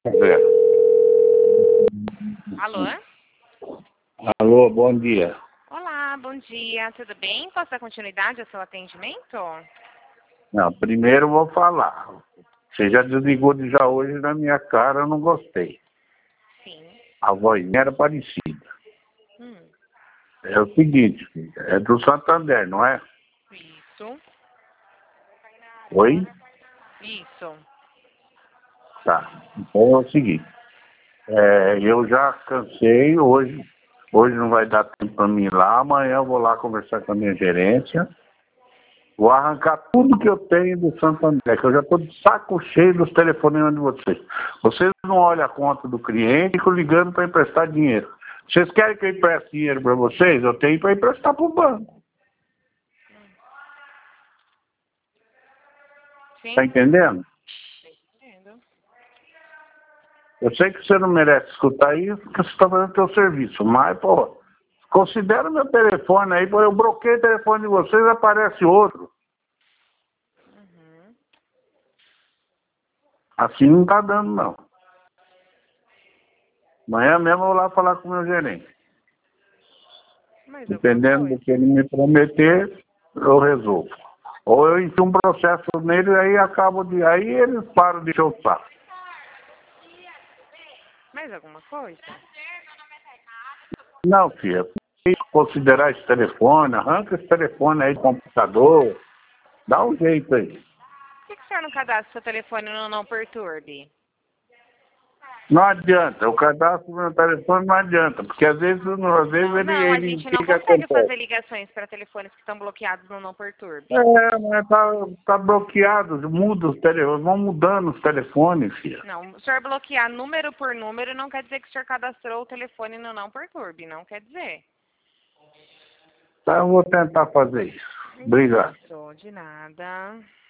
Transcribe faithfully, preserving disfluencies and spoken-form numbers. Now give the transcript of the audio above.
Zero. Alô? Alô, bom dia. Olá, bom dia, tudo bem? Posso dar continuidade ao seu atendimento? Não, primeiro eu vou falar. Você já desligou de já hoje na minha cara, eu não gostei. Sim. A vozinha era parecida. Hum, É o seguinte, filha, é do Santander, não é? isso, Oi? isso. Tá. Então é o seguinte, é, eu já cansei hoje, hoje não vai dar tempo para mim ir lá, amanhã eu vou lá conversar com a minha gerência, vou arrancar tudo que eu tenho do Santander, que eu já estou de saco cheio dos telefonemas de vocês. Vocês não olham a conta do cliente e ficam ligando para emprestar dinheiro. Vocês querem que eu empreste dinheiro para vocês? Eu tenho para emprestar para o banco. Tá Sim, entendendo? entendo. Eu sei que você não merece escutar isso, porque você está fazendo seu serviço, mas, pô, considera meu telefone aí, pô, eu bloqueei o telefone de vocês, aparece outro. Uhum. Assim não tá dando, não. Amanhã mesmo eu vou lá falar com o meu gerente. Mais alguma Dependendo do coisa? que ele me prometer, eu resolvo. Ou eu enfio um processo nele e aí acabo de. Aí eles param de encher o saco. Mais alguma coisa? Não, filha, tem que considerar esse telefone, arranca esse telefone aí do computador, dá um jeito aí. Por que, que o senhor não cadastra seu telefone no Não Perturbe? Não adianta, o cadastro do meu telefone não adianta, porque às vezes, não, às vezes Não, ele, não, a ele gente o não que que consegue acontece? fazer ligações para telefones que estão bloqueados no Não Perturbe. É, mas tá, tá bloqueado, muda os telefones, vão mudando os telefones, filha. Não, o senhor bloquear número por número não quer dizer que o senhor cadastrou o telefone no Não Perturbe, não quer dizer. Tá, eu vou tentar fazer isso. Obrigado. Isso, de nada.